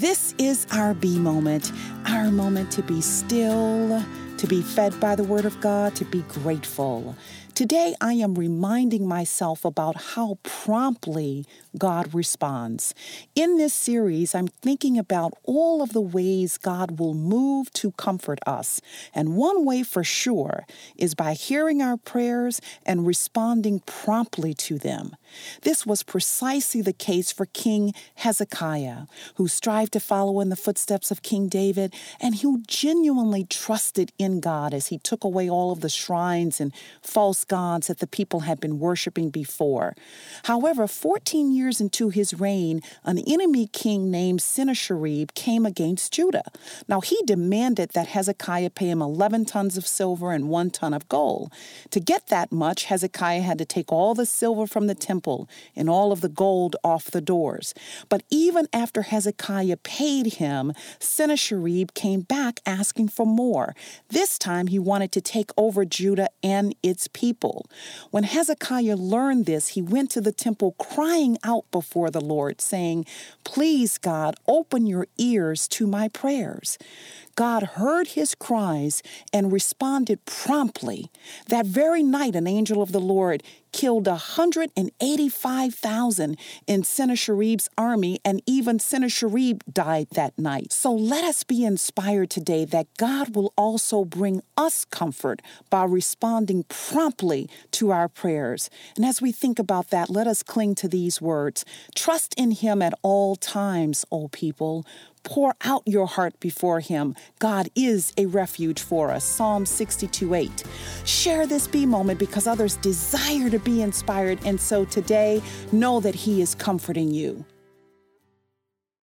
This is our B moment, our moment to be still, to be fed by the Word of God, to be grateful. Today, I am reminding myself about how promptly God responds. In this series, I'm thinking about all of the ways God will move to comfort us. And one way for sure is by hearing our prayers and responding promptly to them. This was precisely the case for King Hezekiah, who strived to follow in the footsteps of King David and who genuinely trusted in God as he took away all of the shrines and false gods that the people had been worshiping before. However, 14 years into his reign, an enemy king named Sennacherib came against Judah. Now, he demanded that Hezekiah pay him 11 tons of silver and 1 ton of gold. To get that much, Hezekiah had to take all the silver from the temple and all of the gold off the doors. But even after Hezekiah paid him, Sennacherib came back asking for more. This time, he wanted to take over Judah and its people. When Hezekiah learned this, he went to the temple crying out before the Lord, saying, "Please, God, open your ears to my prayers." God heard his cries and responded promptly. That very night, an angel of the Lord killed 185,000 in Sennacherib's army, and even Sennacherib died that night. So let us be inspired today that God will also bring us comfort by responding promptly to our prayers. And as we think about that, let us cling to these words. Trust in him at all times, O people. Pour out your heart before him. God is a refuge for us. Psalm 62:8. Share this B moment because others desire to be inspired. And so today, know that he is comforting you.